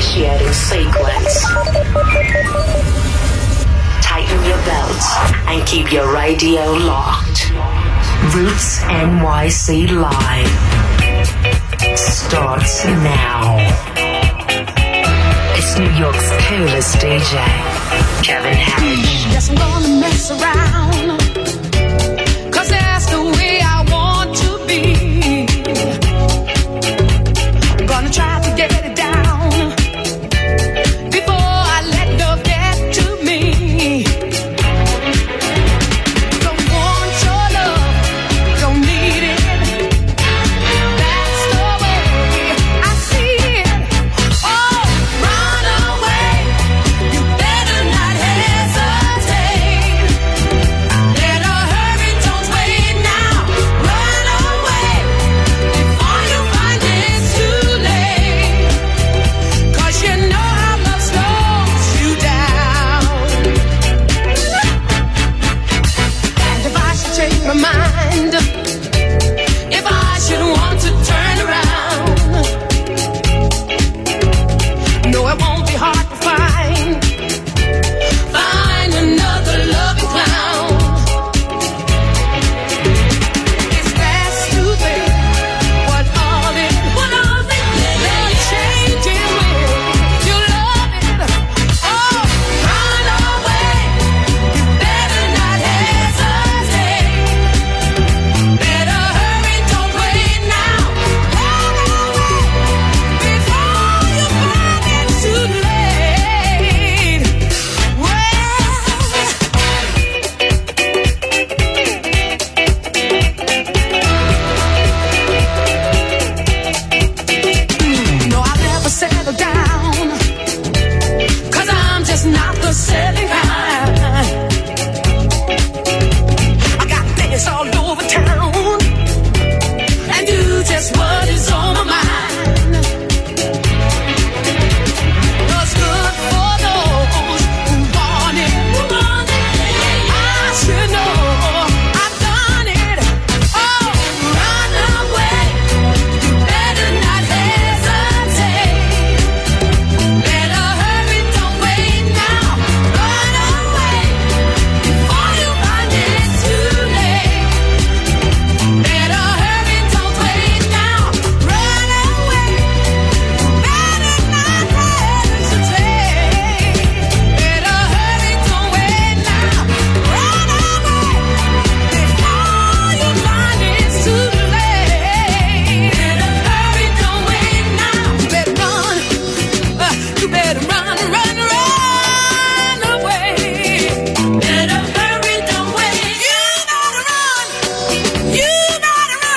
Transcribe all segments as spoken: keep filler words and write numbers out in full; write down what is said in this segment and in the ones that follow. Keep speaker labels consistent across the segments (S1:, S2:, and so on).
S1: Initiating sequence. Tighten your belts and keep your radio locked. Roots N Y C Live starts now. It's New York's coolest D J, Kevin Hedge.
S2: Yes, I'm gonna mess around, 'cause that's the way I want to be. I'm gonna try to get it down before I let love get to me. Don't want your love, don't need it. That's the way I see it. Oh, run away, you better not hesitate. Better hurry, don't wait now. Run away before you find it's too late. 'Cause you know how love slows you down. And if I should change my mind, if I should want to turn around, no, it won't be hard to find, find another loving clown. Is that stupid? What of it? What of it? They'll change it with you love it. Oh, run away. You better not hesitate. Better hurry, don't wait now. Run away before you find it too late. Well, no, I'll never settle down, 'cause I'm just not the selling kind. I got things all over town and do just what is on my mind. What's good for those who want it, I should know I've done it. Oh, run away, you better not hesitate. Better hurry, don't wait now. Run away before you find it's too late. Better hurry, don't wait now. Run away, better not hesitate. Better hurry, don't wait now. Run away before you find it's too late. Better hurry, don't wait now. You better run, uh, you better run, run, run away. Better hurry, don't wait. You better run, you better run.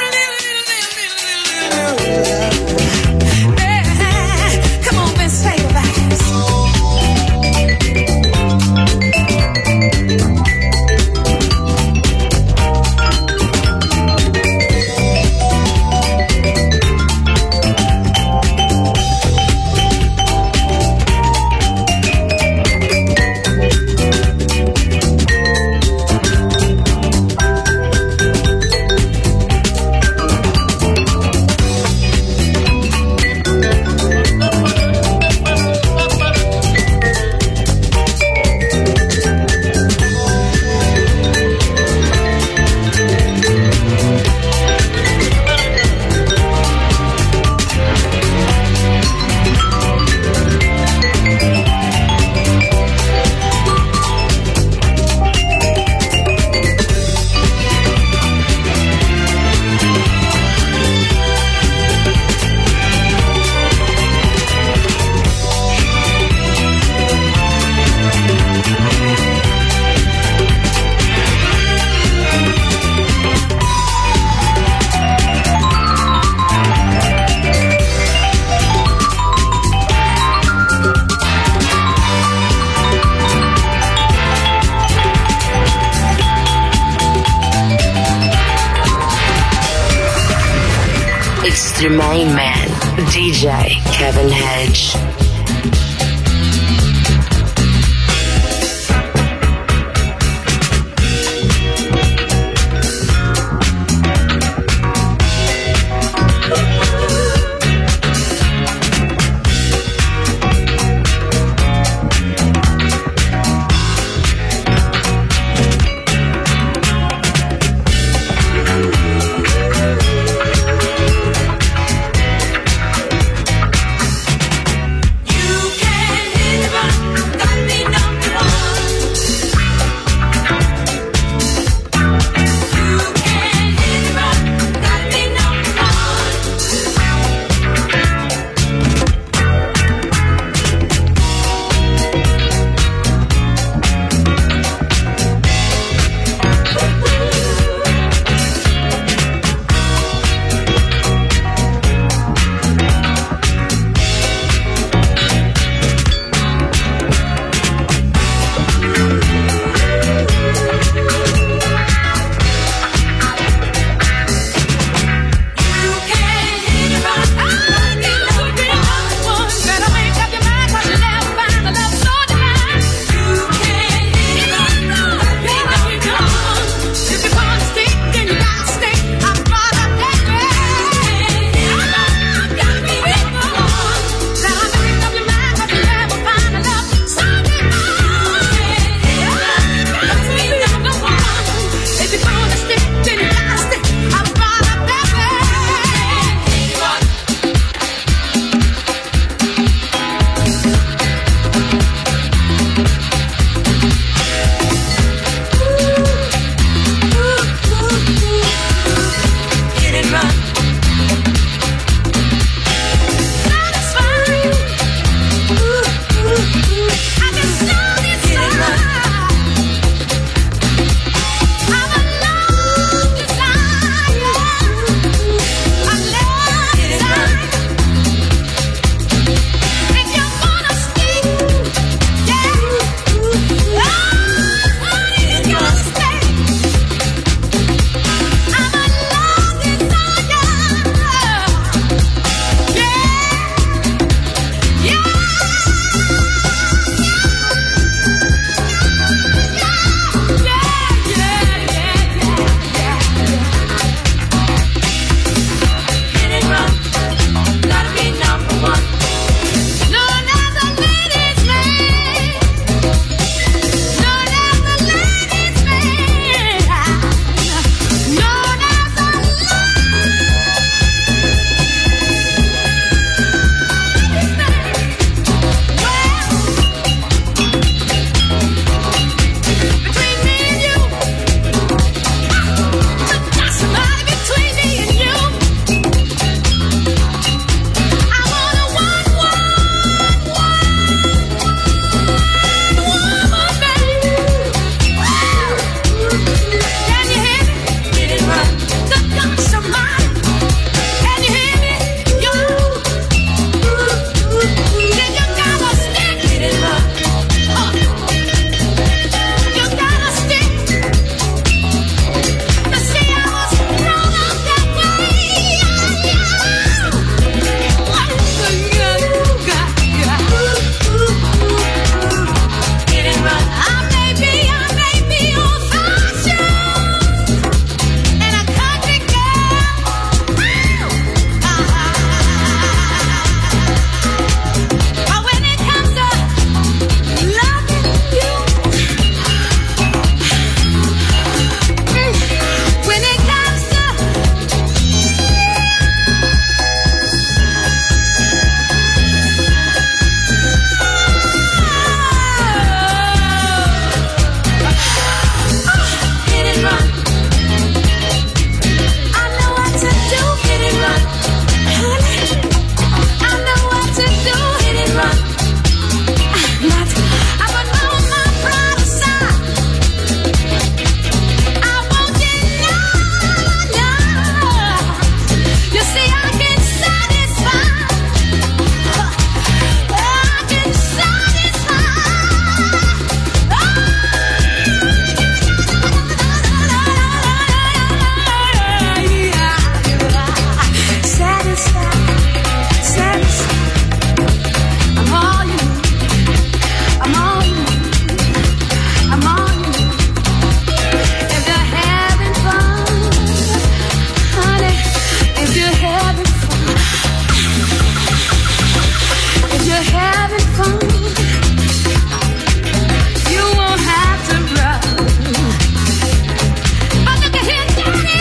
S2: Yeah. Come on, Vince, take it back.
S1: It's the main man, D J Kevin Hedge.
S2: having fun. You won't have to run. But look at here, Daddy.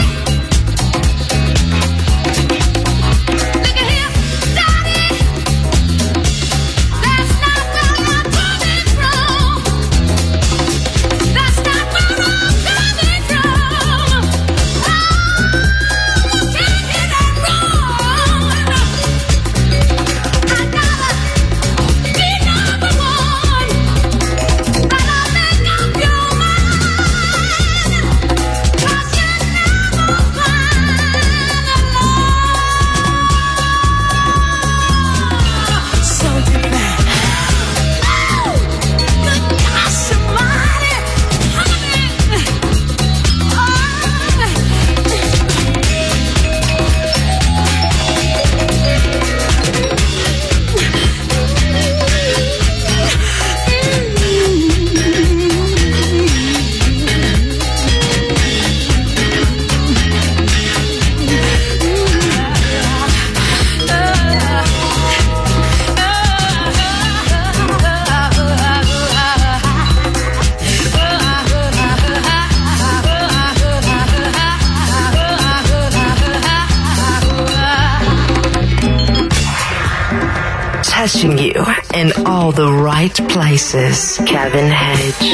S2: Look at here, Daddy. That's not where I'm coming from. That's not where I'm coming from. Oh, you can't get that wrong. I gotta be number one. Gotta make up your mind. 'Cause you never find love so divine. Oh, good gosh almighty, honey.
S1: Touching you in all the right places. Kevin Hedge.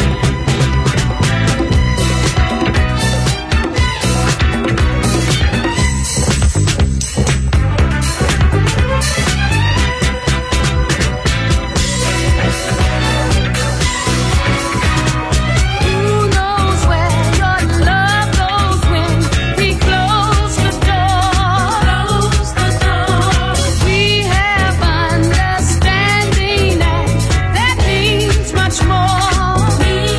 S2: Who knows where your love goes when we close the door? Close the door. We have understanding, and that means much more.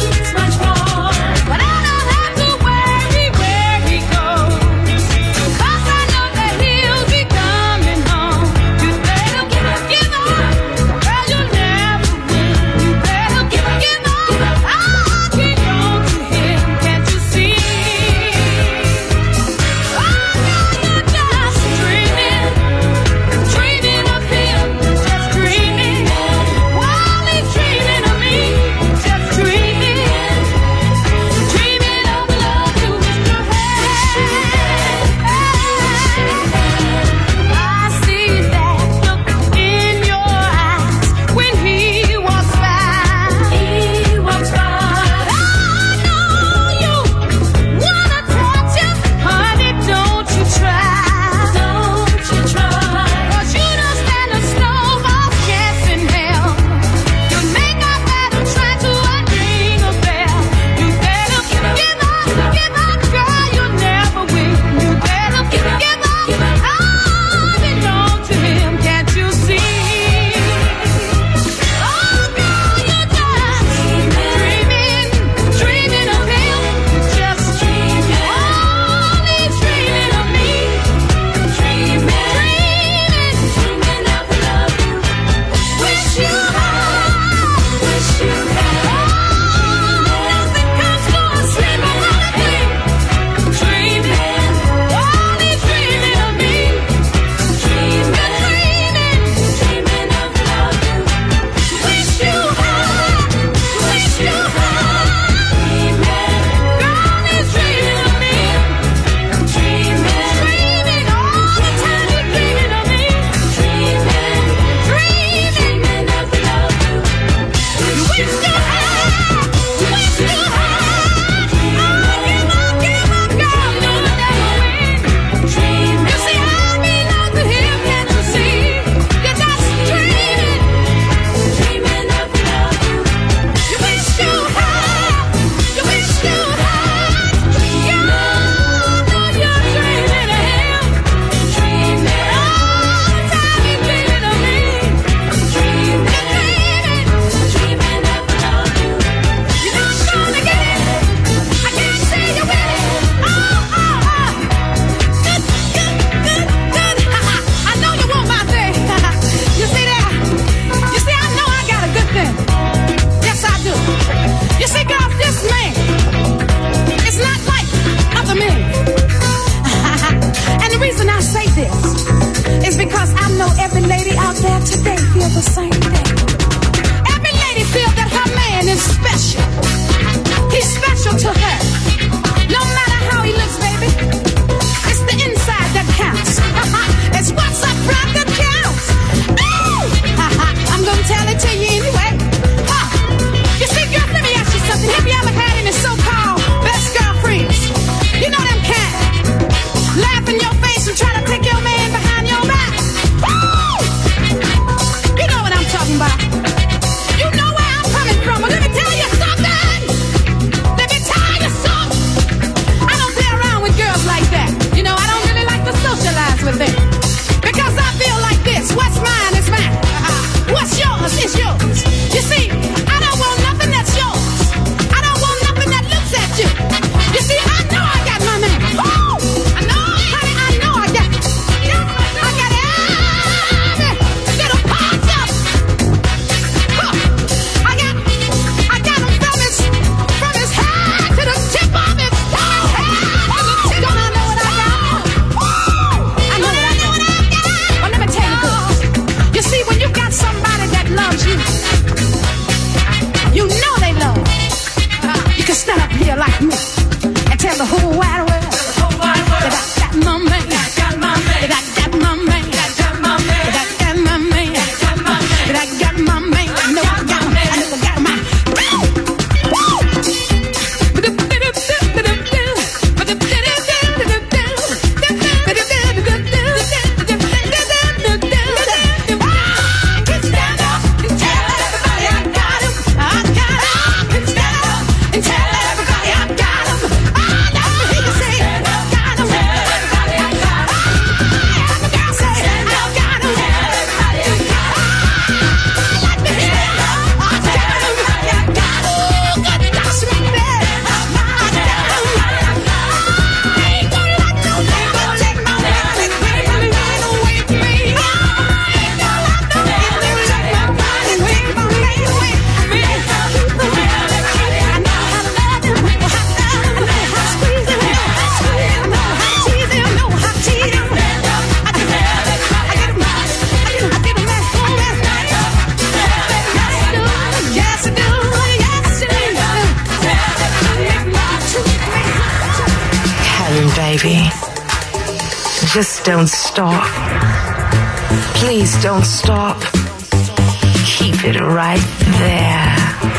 S1: baby. Just don't stop. Please don't stop. Keep it right there.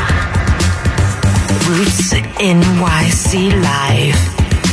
S1: Roots N Y C Live.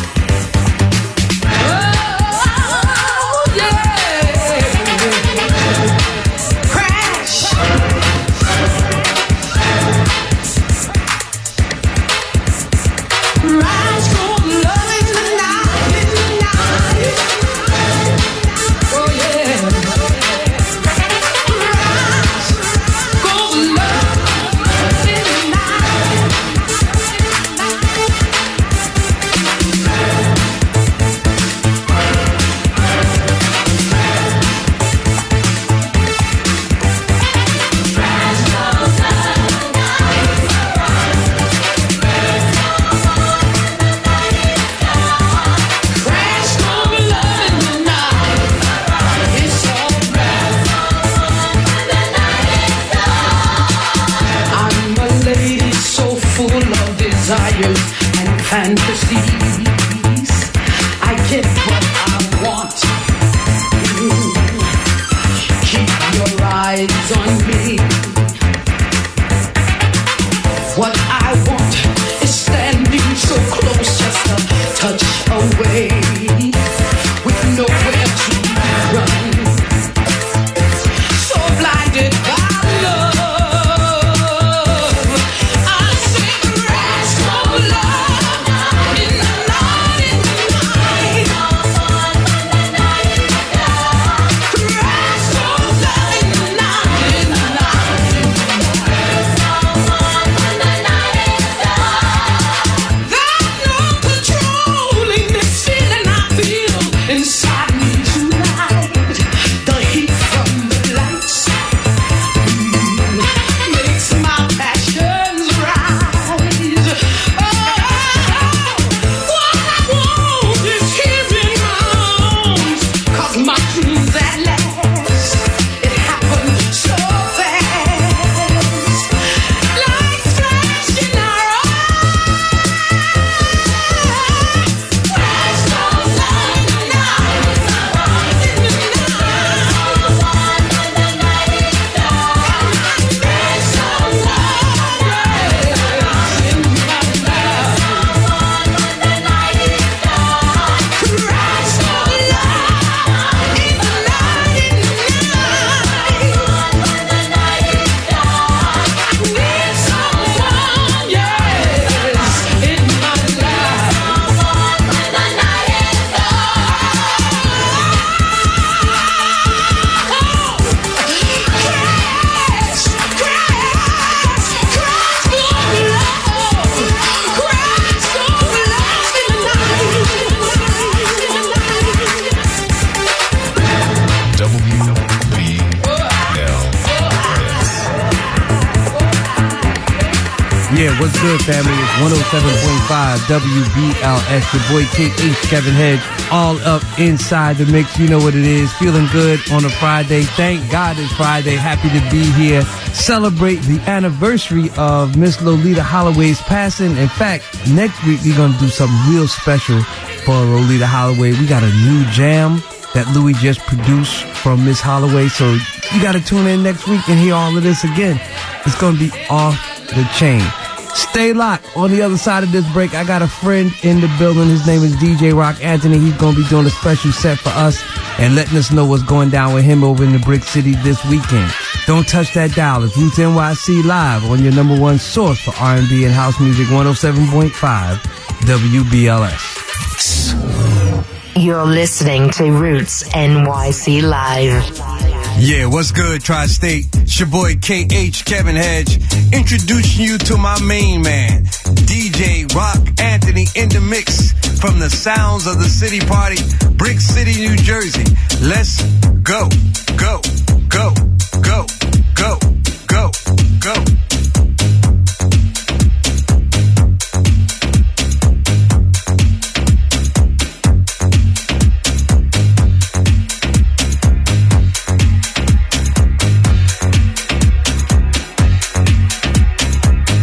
S3: Fantasies, I get what I want. Keep your eyes on me. What I want is standing so close, just a touch away, with nowhere to run. So blinded by love, I sing rest of love.
S4: Yeah, what's good, family? It's one oh seven point five W B L S. Your boy K H, Kevin Hedge, all up inside the mix. You know what it is. Feeling good on a Friday. Thank God it's Friday. Happy to be here. Celebrate the anniversary of Miss Lolita Holloway's passing. In fact, next week we're going to do something real special for Lolita Holloway. We got a new jam that Louis just produced from Miss Holloway. So you got to tune in next week and hear all of this again. It's going to be off the chain. Stay locked. On the other side of this break, I got a friend in the building. His name is D J Rock Anthony. He's going to be doing a special set for us and letting us know what's going down with him over in the Brick City this weekend. Don't touch that dial. It's Roots N Y C Live on your number one source for R and B and house music, one oh seven point five W B L S.
S1: You're listening to Roots N Y C Live.
S4: Yeah, what's good, Tri-State? It's your boy K H, Kevin Hedge, introducing you to my main man, D J Rock Anthony, in the mix from the sounds of the city party, Brick City, New Jersey. Let's go, go, go, go, go, go, go.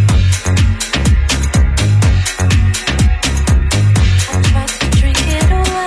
S2: Drink it all.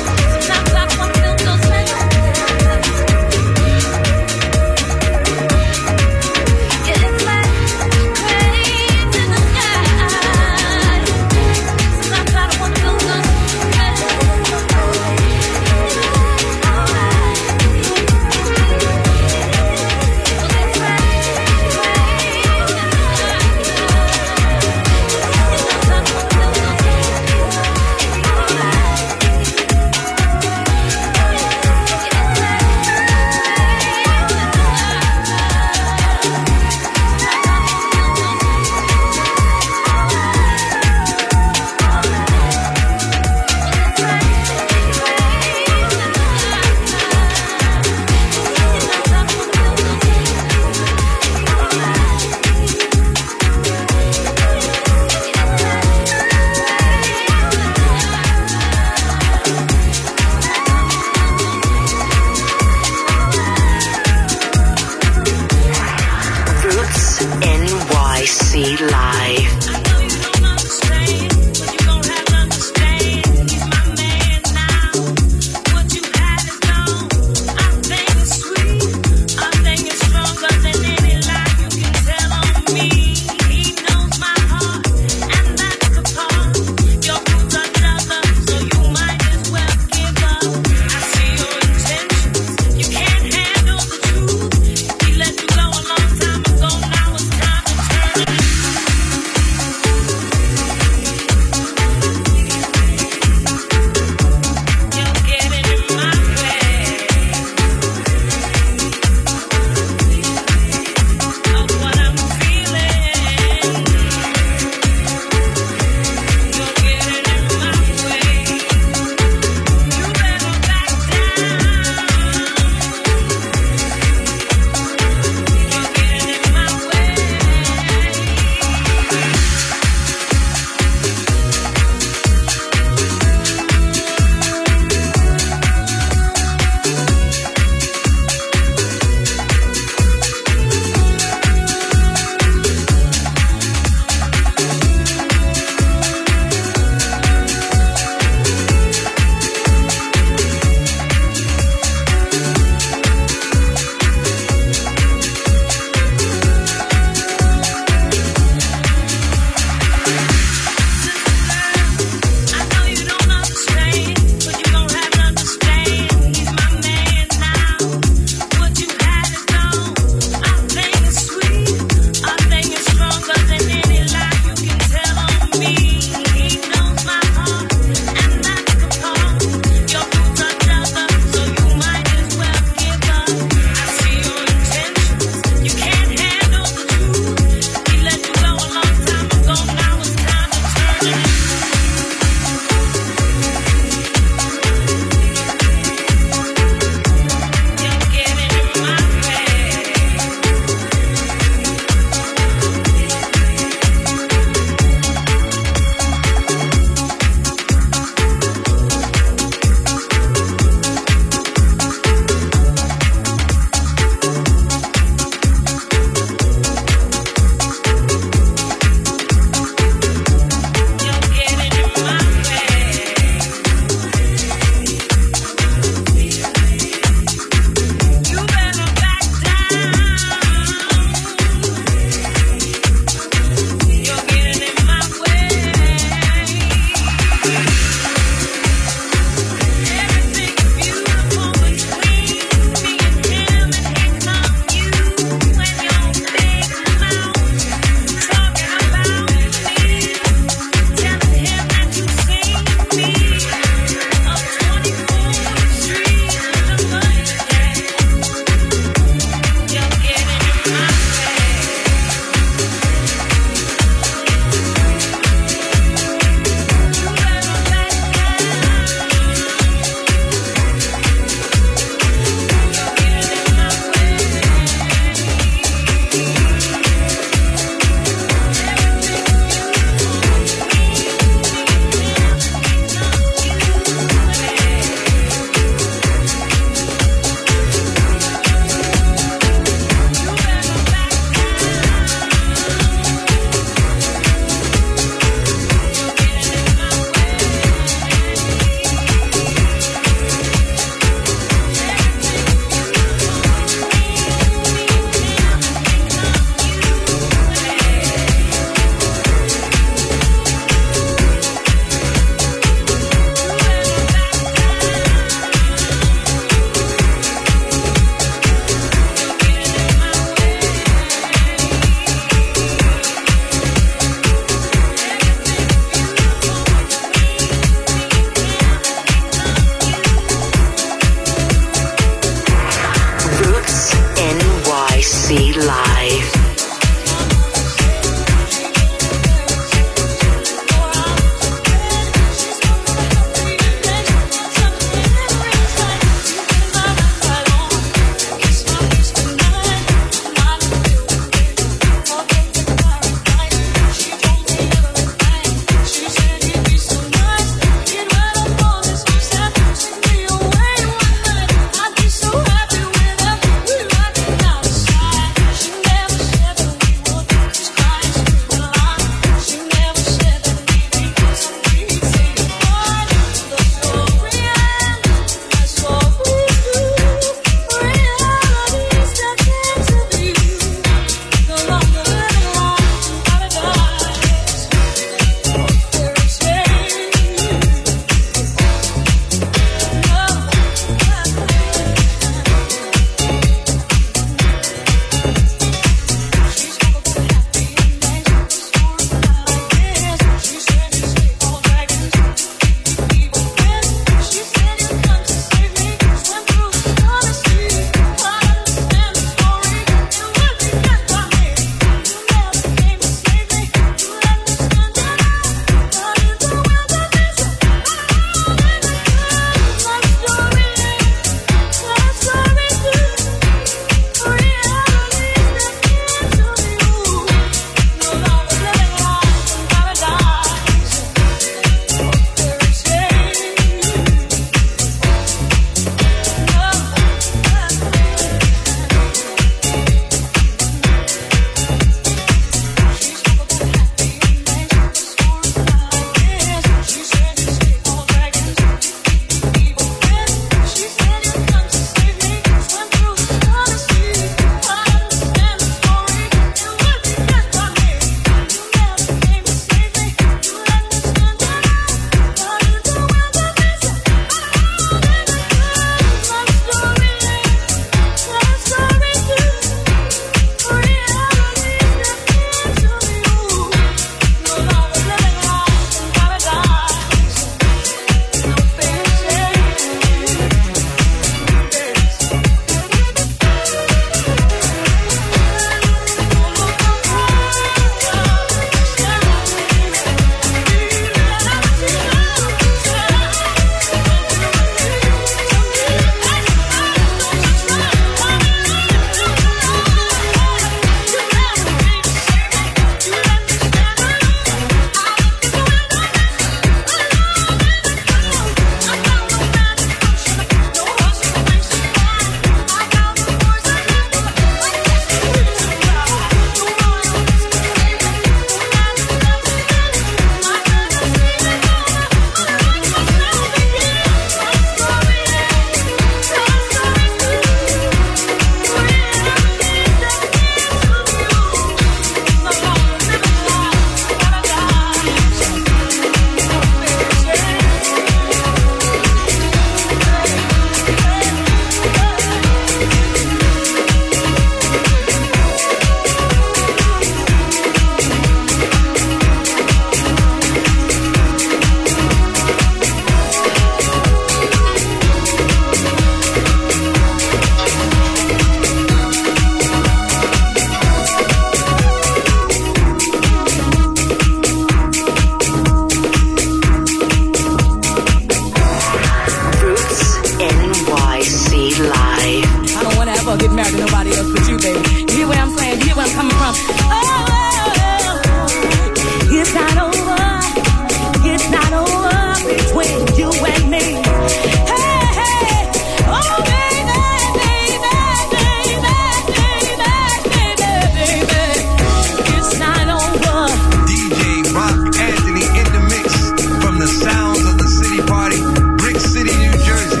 S1: N Y C Live.
S2: I don't wanna ever get married to nobody else but you, baby. You hear what I'm saying? You hear where I'm coming from? Oh, it's not over. It's not over between you and me. Hey, hey, oh baby, baby, baby, baby, baby, baby. It's not over.
S5: D J Rock Anthony in the mix from the sounds of the City Party, Brick City, New Jersey.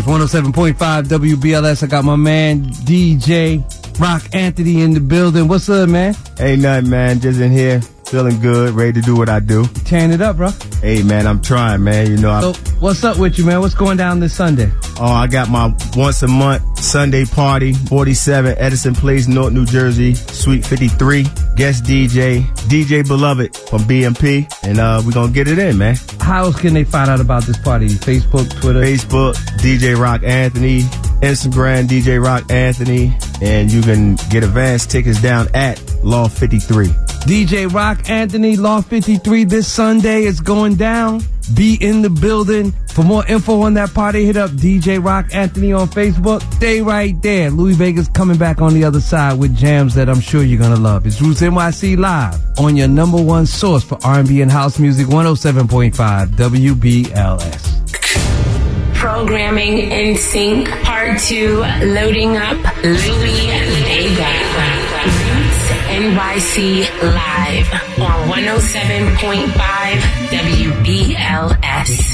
S4: It's one oh seven point five W B L S. I got my man D J Rock Anthony in the building. What's up, man?
S6: Ain't nothing, man. Just in here, feeling good, ready to do what I do.
S4: Tearing it up, bro.
S6: Hey, man, I'm trying, man. You know, I,
S4: So, what's up with you, man? What's going down this Sunday?
S6: oh, I got my once a month Sunday party, forty-seven Edison Place, North New Jersey, Suite fifty-three. Guest D J, D J Beloved from B M P, and uh, we're gonna get it in, man.
S4: How else can they find out about this party? Facebook, Twitter?
S6: Facebook, D J Rock Anthony, Instagram, D J Rock Anthony, and you can get advance tickets down at Law fifty-three.
S4: D J Rock Anthony, Law fifty-three this Sunday. It's going down. Be in the building. For more info on that party, hit up D J Rock Anthony on Facebook. Stay right there. Louis Vegas coming back on the other side with jams that I'm sure you're going to love. It's Roots N Y C Live on your number one source for R and B and house music, one oh seven point five W B L S.
S1: Programming in sync. Part two. Loading up. Louis Vega. Roots N Y C Live on one oh seven point five W B L S.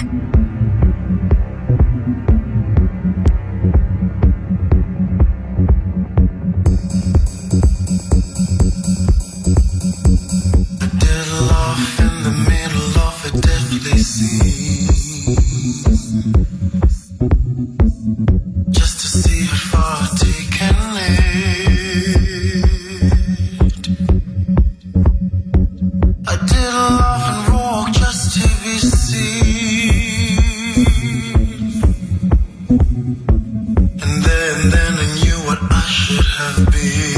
S7: Diddle off in the middle of a deadly scene, just to see how far they can lead. I diddle off and walk just to be seen, and then, then I knew what I should have been.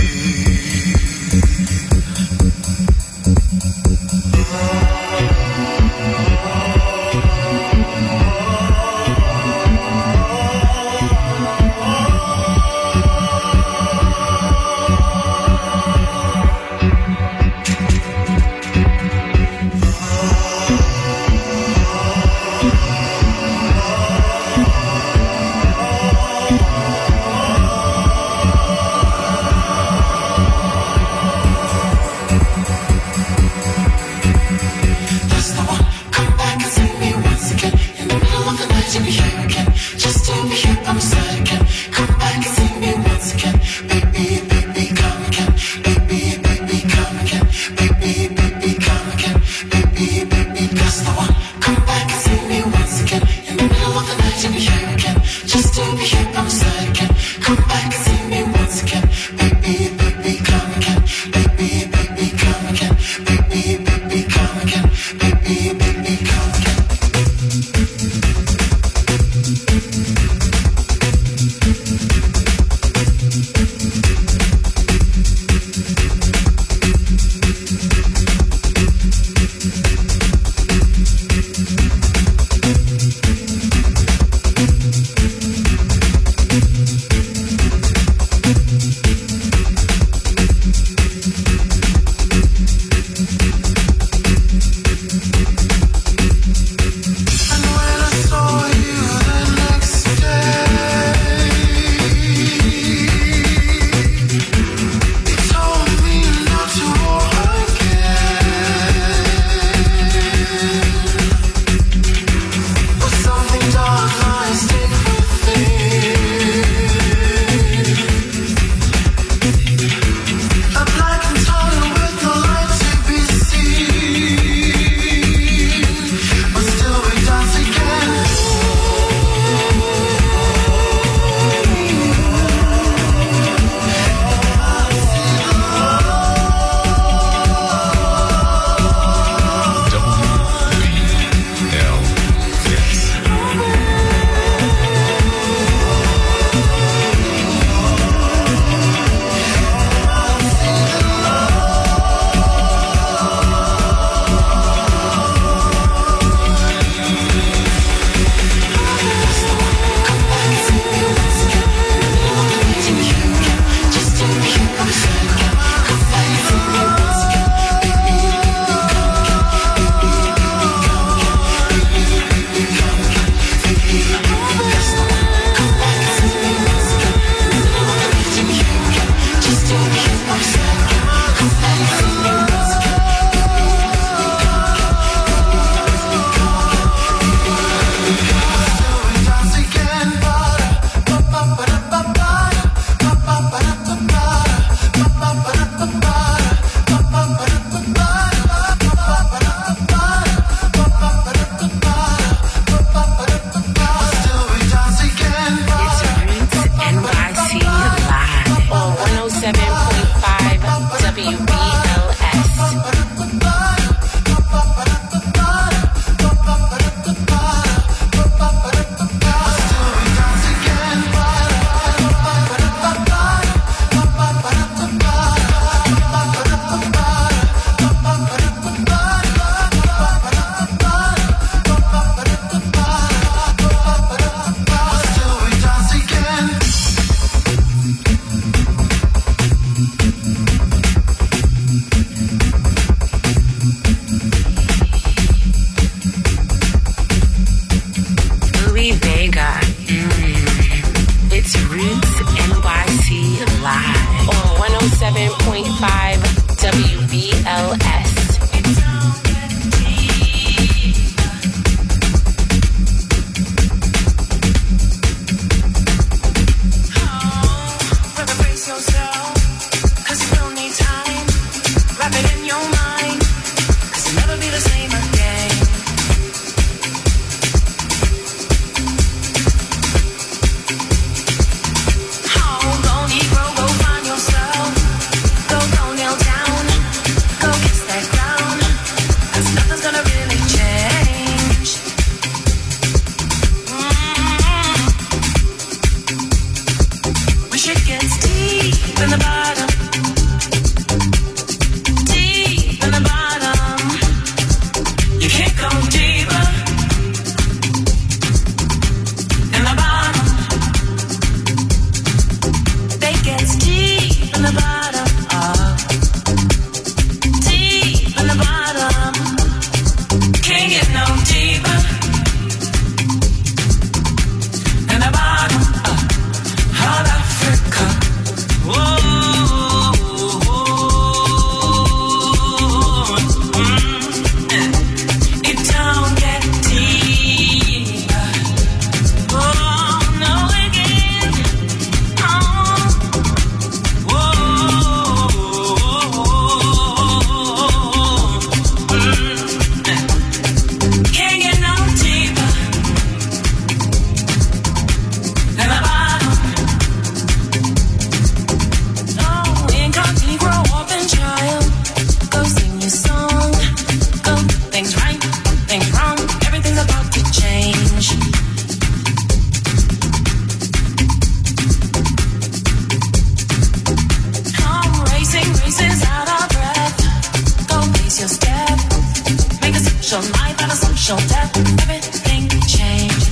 S2: social life and a social death, everything changes.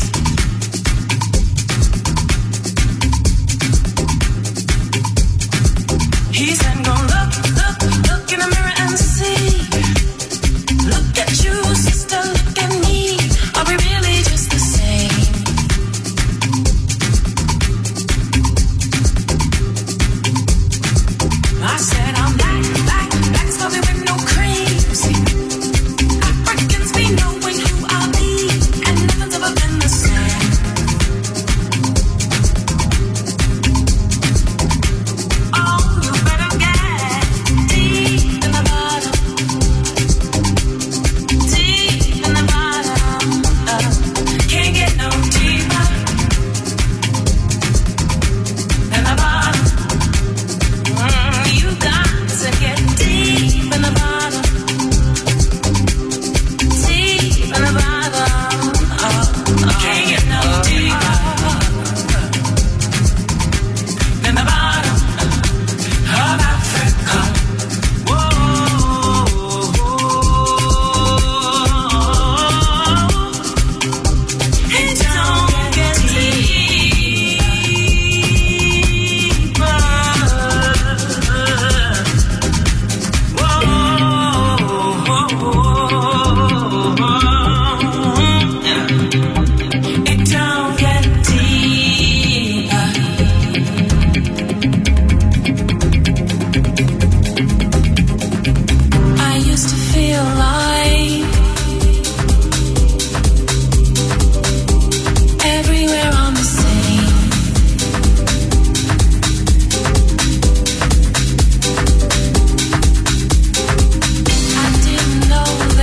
S2: He said, go look, look, look in the mirror and see. Look at you, sister, look at me. Are we really just the same? I said, I'm black, black, black as coffee with no cream. See, Africans, we know when you are me, and nothing's ever been the same. Oh, you better get deep in the bottom, deep in the bottom. Uh, can't get no deeper than the bottom. Mm, you got to get deep in the bottom, deep in the bottom. Uh, can't get no deeper than the bottom of Africa. Whoa, it don't get deeper. It don't get deeper. I used to feel like everywhere I'm the same. I didn't know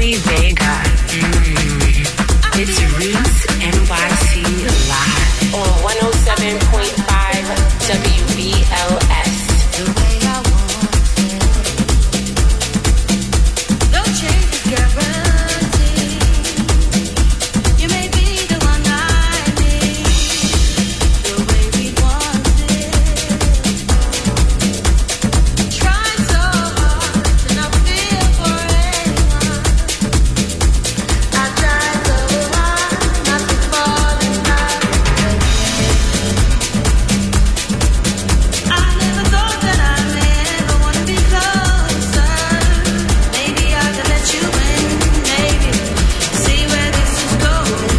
S1: Louis Vega. Mm. It's Roots N Y C Live on one oh seven point five W B L S.
S2: The way I want it. No change is guaranteed. You may be the one I need. The way we want it. Trying so hard to not feel for anyone. I tried so hard not to fall in love. I never thought that I'd ever wanna be closer. Maybe I could let you in, maybe see where this is going.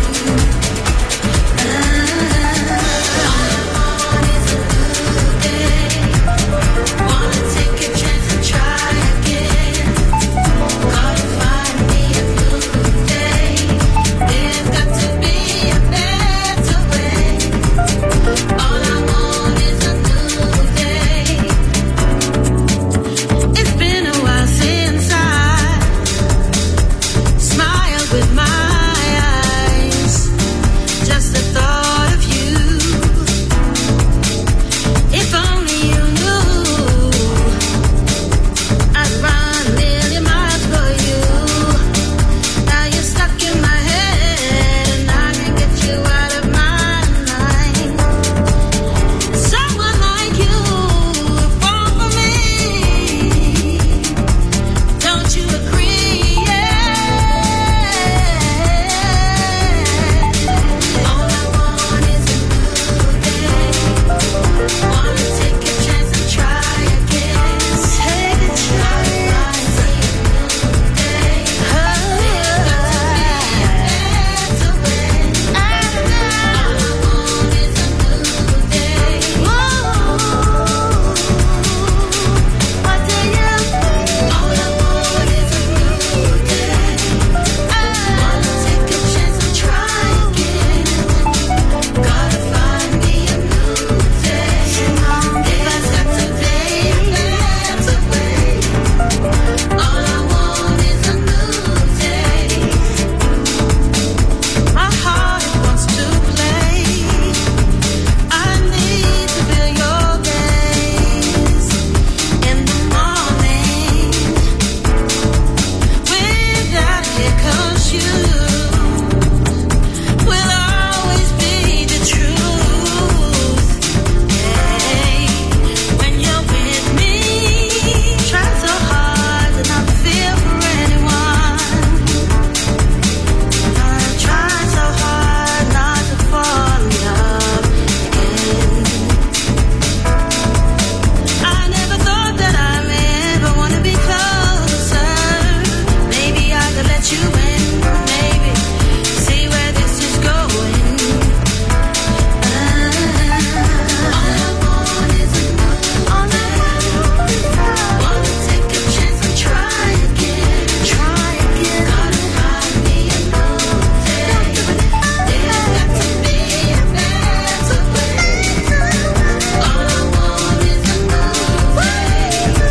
S2: All I want is a new day. Wanna take a chance and try again. Gotta find me a new day. There's got to be a better way. All I want is a new day. It's been a while since I smiled with my eyes. Just the thought of you. If only you knew I'd run a million miles for you. Now you're stuck in my head and I can't get you out of my mind. Someone like you would fall for me. Don't you agree? All I want is a new day. Wanna take a chance and try again. Take a chance. There's got to be a better way. All I want is a new day. What do you think? All I want is a new day. Wanna take a chance and try again. Gotta find me a new day. There's got to be a better way. All I want is a new day. My heart wants to play. I need to feel your gaze in the morning. Without it, 'cause you will always be the truth. Hey, when you're with me, try so hard to not feel for anyone. I try so hard not to fall in love again. I never thought that I'd ever wanna be closer. Maybe I could let you in, maybe see where this is going. All I want is a new day. Wanna take a chance and try again. Try again. Gotta find me a new day. There's got to be a better way. All I want is a new day.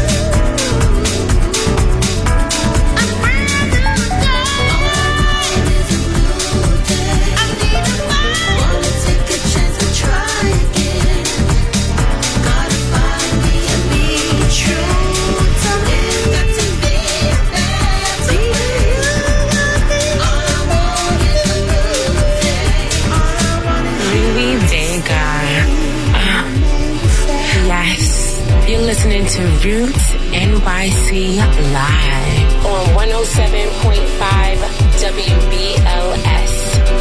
S2: A brand new day. All I want is a new day. I need a fight. Wanna take a chance and try again. Gotta find me a be true. There's got to be a better way. All I want is a new day. All I want is
S1: Louis Vega. Uh, yes, you're listening to Roots N Y C Live on one oh seven point five W B L S.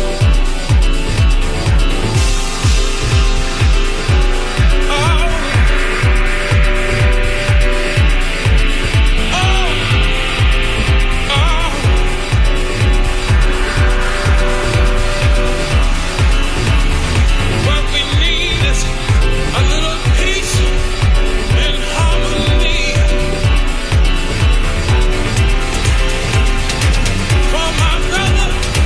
S3: What we need is a little peace and harmony. For my brother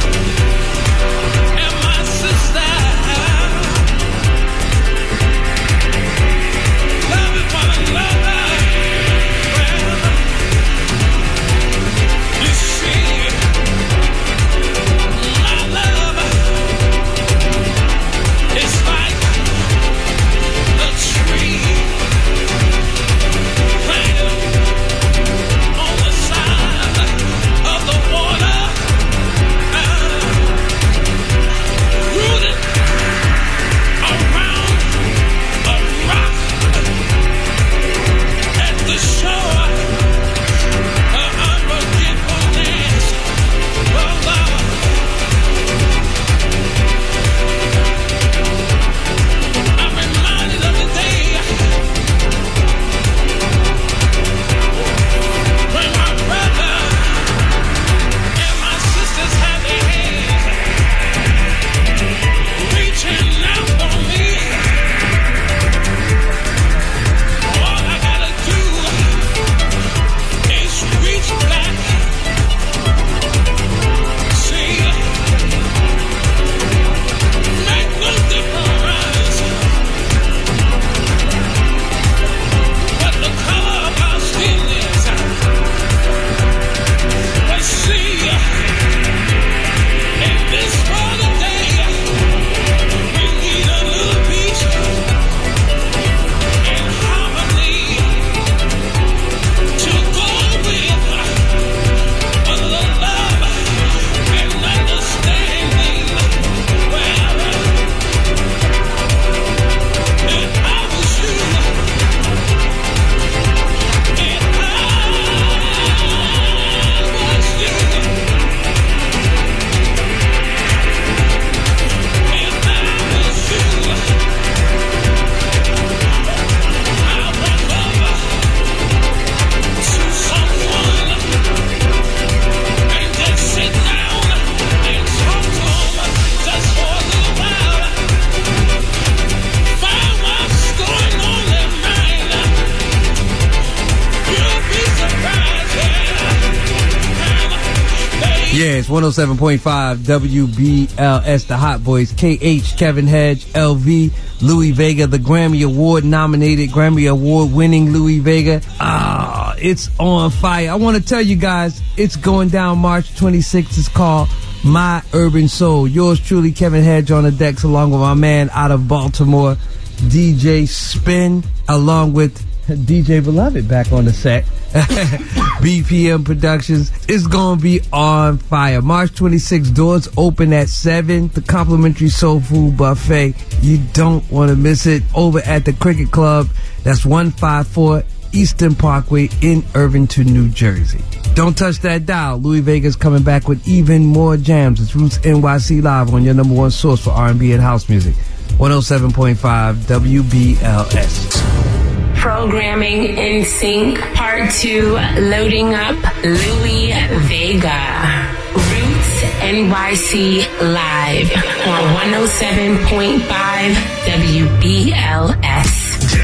S4: Yeah, it's one oh seven point five W B L S, the Hot Boys. K H, Kevin Hedge, L V, Louis Vega, the Grammy Award nominated, Grammy Award winning Louis Vega. Ah, it's on fire. I want to tell you guys, it's going down March twenty-sixth. It's called My Urban Soul. Yours truly, Kevin Hedge, on the decks, along with my man out of Baltimore, D J Spin, along with D J Beloved back on the set. B P M Productions. It's gonna be on fire. March twenty-sixth, doors open at seven. The complimentary soul food buffet. You don't want to miss it. Over at the Cricket Club. That's one fifty-four Eastern Parkway in Irvington, New Jersey. Don't touch that dial. Louis Vega's coming back with even more jams. It's Roots N Y C Live on your number one source for R and B and house music. one oh seven point five W B L S.
S1: Programming in sync, part two, loading up Louis Vega. Roots N Y C Live on one oh seven point five W B L S.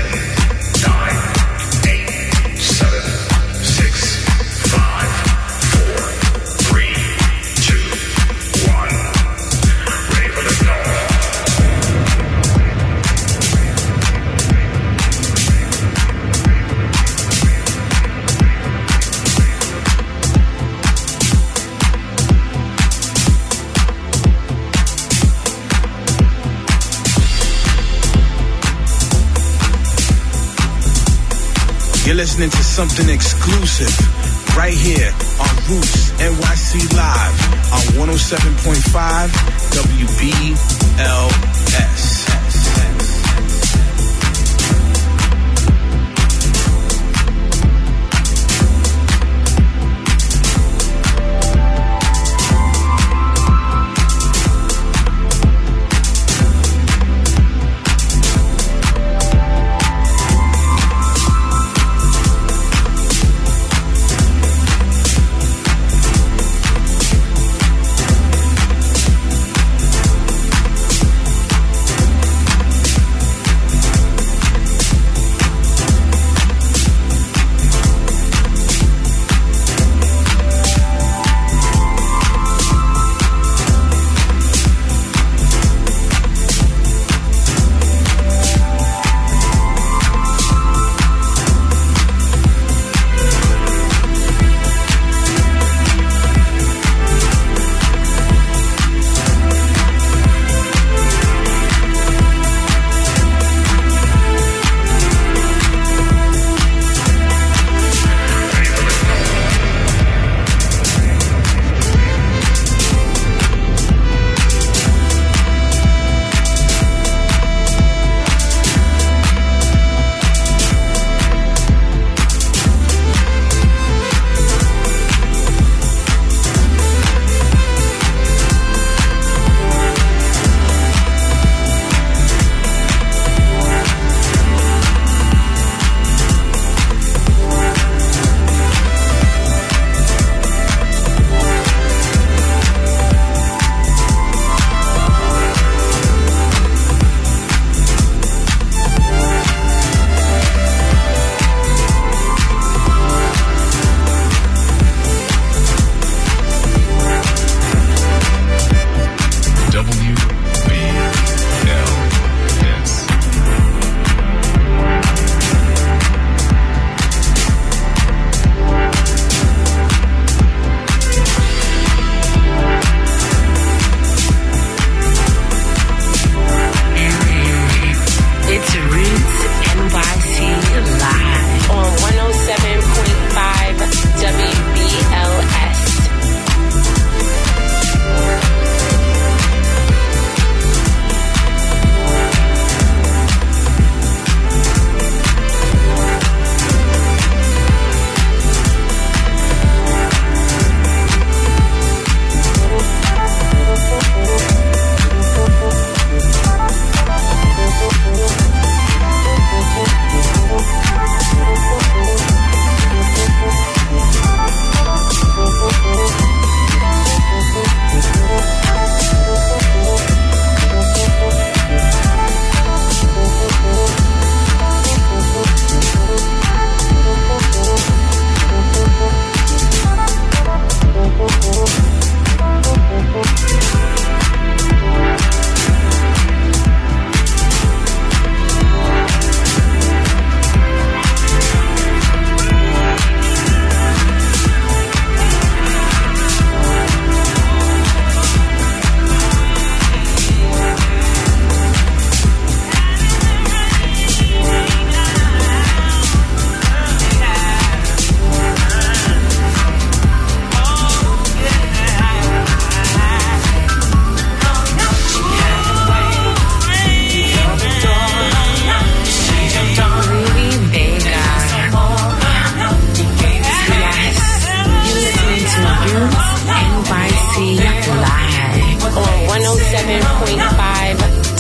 S8: You're listening to something exclusive right here on Roots N Y C Live on one oh seven point five W B L S.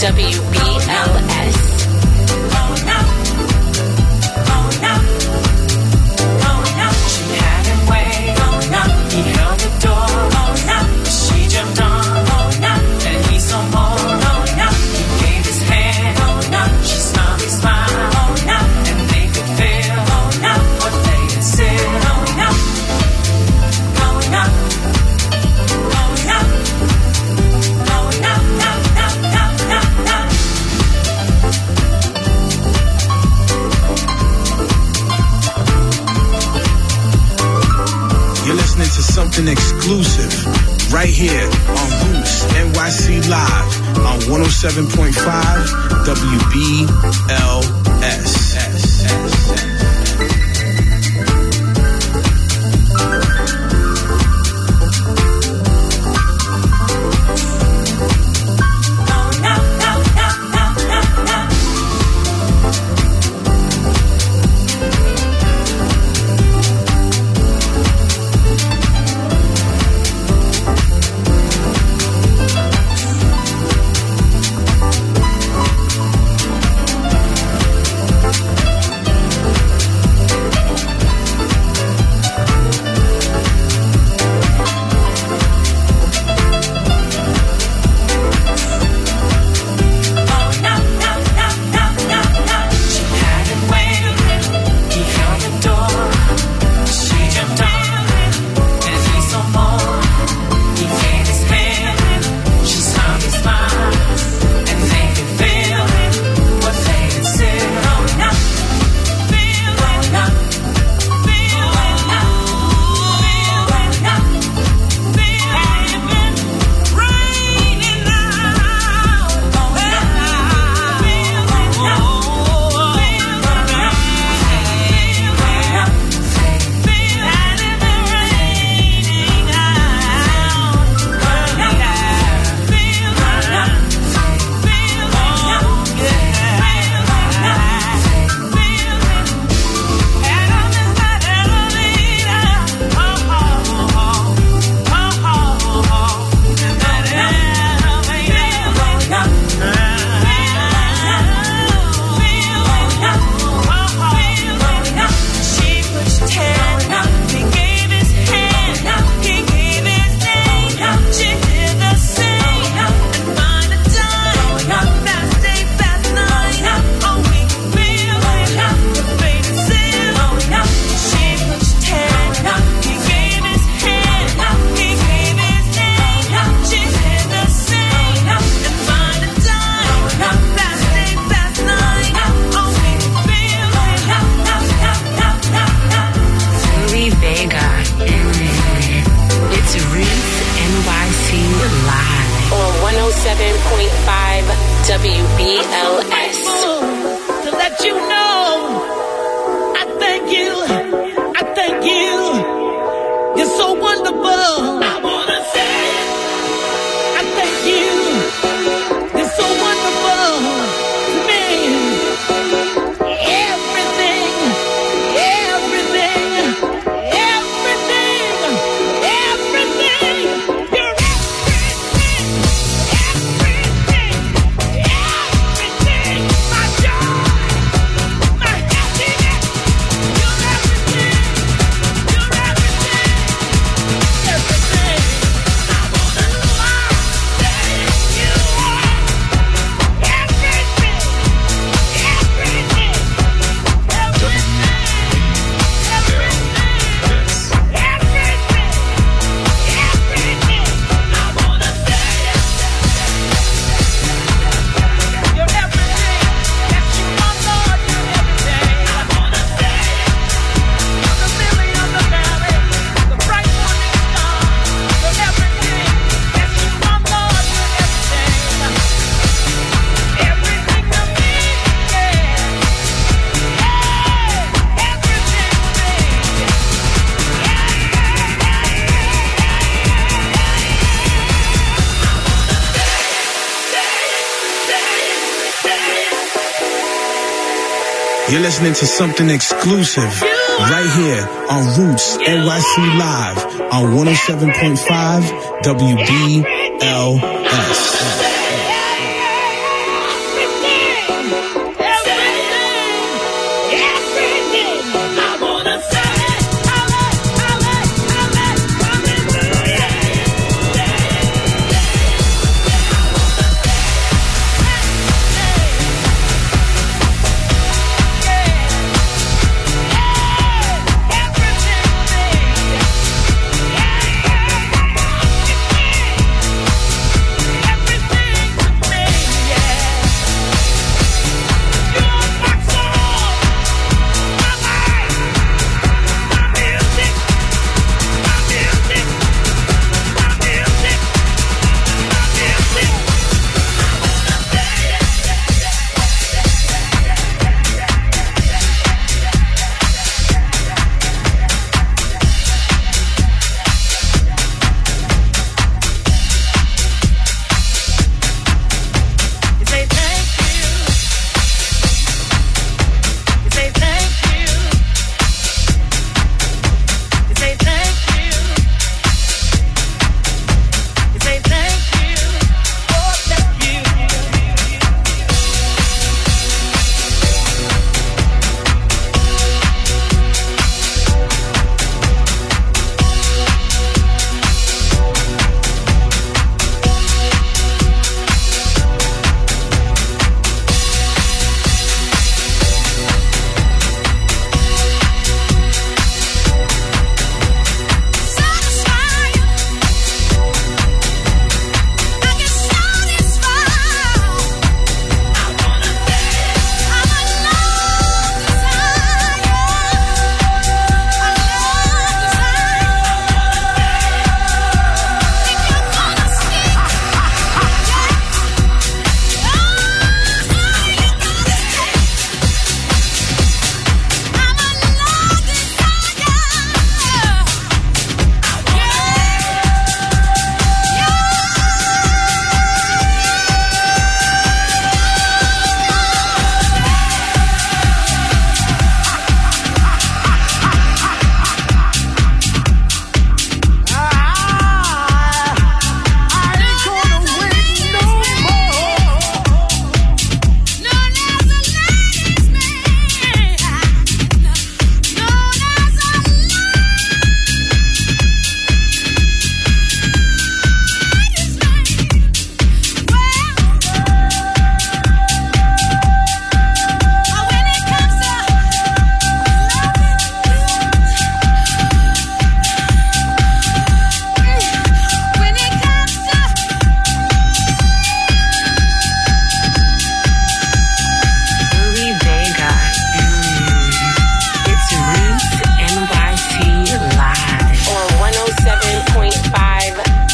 S1: W B L S.
S8: Something exclusive right here on Roots N Y C Live on one oh seven point five W B L S.
S1: W B L S.
S2: To let you know, I thank you, I thank you. You're so wonderful. I wanna say, I thank you. You're so wonderful to me. Everything, everything, everything, everything. You're everything, everything, everything. My joy, my happiness. You're everything, you're everything, everything. I wanna say you are everything, everything, everything, everything, everything. I wanna say you're everything. Yes, you are, Lord. You're everything. I wanna say you're the lily of the valley, the bright morning star. You're everything. Yes, you are, Lord. You're everything. Everything to me, yeah. Hey, everything to me.
S8: You're listening to something exclusive right here on Roots N Y C Live on one oh seven point five W B L S.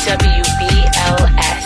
S1: W B L S.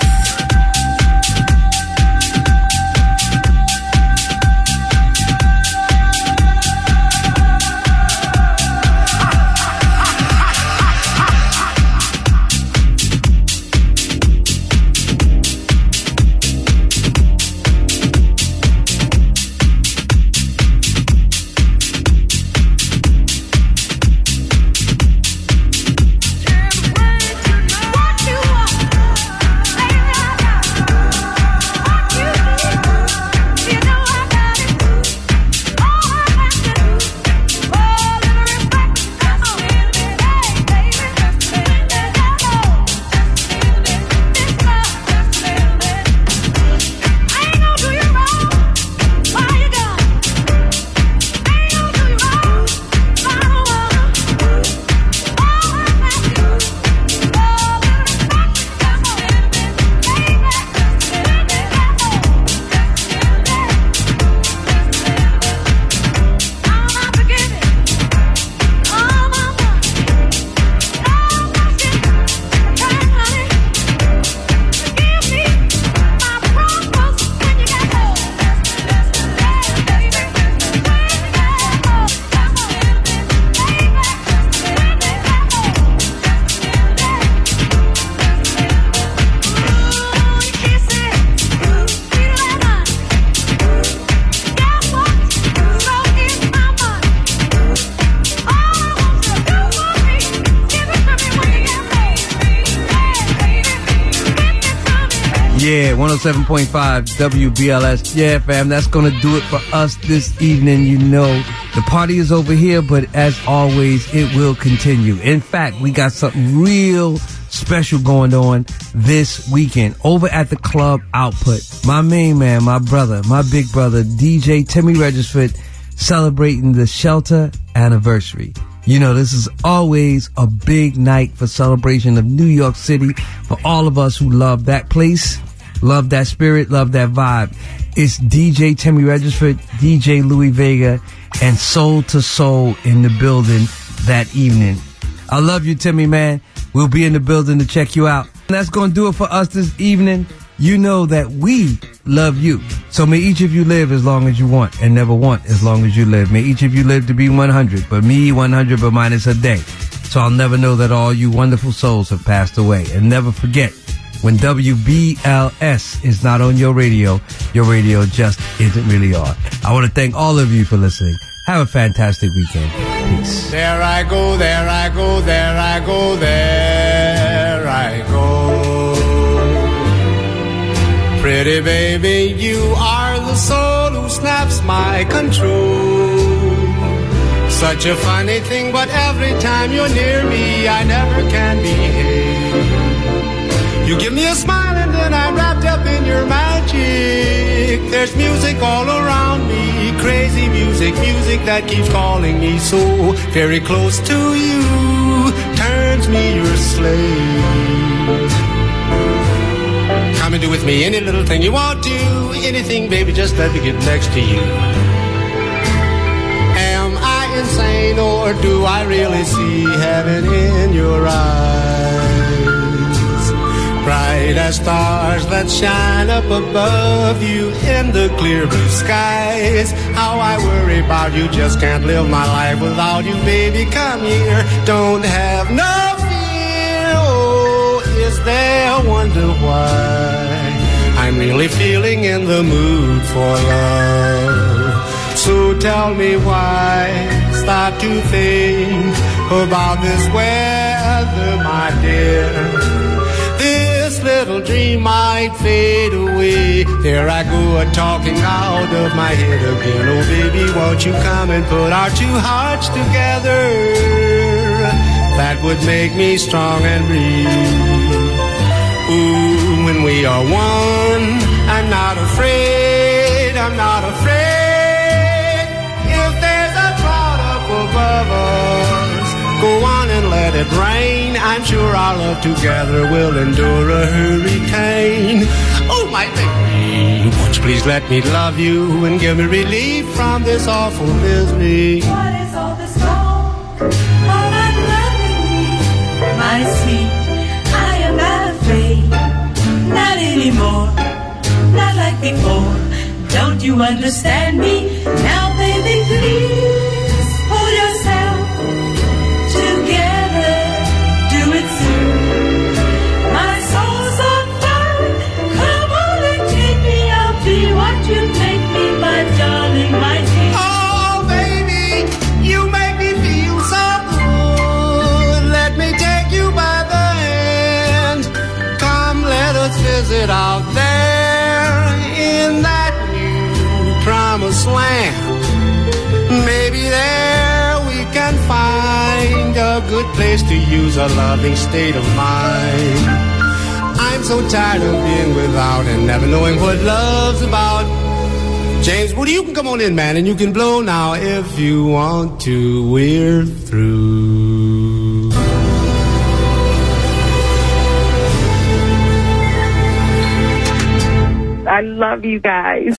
S4: Yeah, one oh seven point five W B L S. Yeah, fam, that's gonna do it for us this evening. You know, the party is over here, but as always, it will continue. In fact, we got something real special going on this weekend over at the Club Output. My main man, my brother, my big brother, D J Timmy Regisford, celebrating the Shelter anniversary. You know, this is always a big night for celebration of New York City for all of us who love that place, love that spirit, love that vibe. It's D J Timmy Regisford, D J Louis Vega, and Soul to Soul in the building that evening. I love you, Timmy, man. We'll be in the building to check you out. That's going to do it for us this evening. You know that we love you. So may each of you live as long as you want and never want as long as you live. May each of you live to be one hundred, but me one hundred but minus a day. So I'll never know that all you wonderful souls have passed away. And never forget, when W B L S is not on your radio, your radio just isn't really on. I want to thank all of you for listening. Have a fantastic weekend. Peace.
S9: There I go, there I go, there I go, there I go. Pretty baby, you are the soul who snaps my control. Such a funny thing, but every time you're near me, I never can behave. You give me a smile and then I'm wrapped up in your magic. There's music all around me, crazy music, music that keeps calling me so very close to you, turns me your slave. Come and do with me any little thing you want to, anything, baby, just let me get next to you. Am I insane or do I really see heaven in your eyes? Bright as stars that shine up above you in the clear blue skies. How I worry about you, just can't live my life without you, baby, come here. Don't have no fear, oh, is there a wonder why I'm really feeling in the mood for love? So tell me why, start to think about this weather, my dear. This little dream might fade away. There I go, a talking out of my head again. Oh baby, won't you come and put our two hearts together? That would make me strong and breathe. Ooh, when we are one, I'm not afraid, I'm not afraid. If there's a cloud up above us, go on and let it rain. I'm sure our love together will endure a hurricane. Oh, my baby, won't you please let me love you and give me relief from this awful misery?
S2: What is all this talk about loving me, my sweet? I am not afraid. you understand me? Now, baby, please hold yourself together. Do it soon. My soul's on fire. Come on and take me. I'll be what you make me, my darling, my dear.
S9: Oh, baby, you make me feel so good. Let me take you by the hand. Come, let us visit out there in that new promised land. Maybe there we can find a good place to use a loving state of mind. I'm so tired of being without and never knowing what love's about. James, Woody, you can come on in, man, and you can blow now if you want to. We're through.
S10: I love you guys.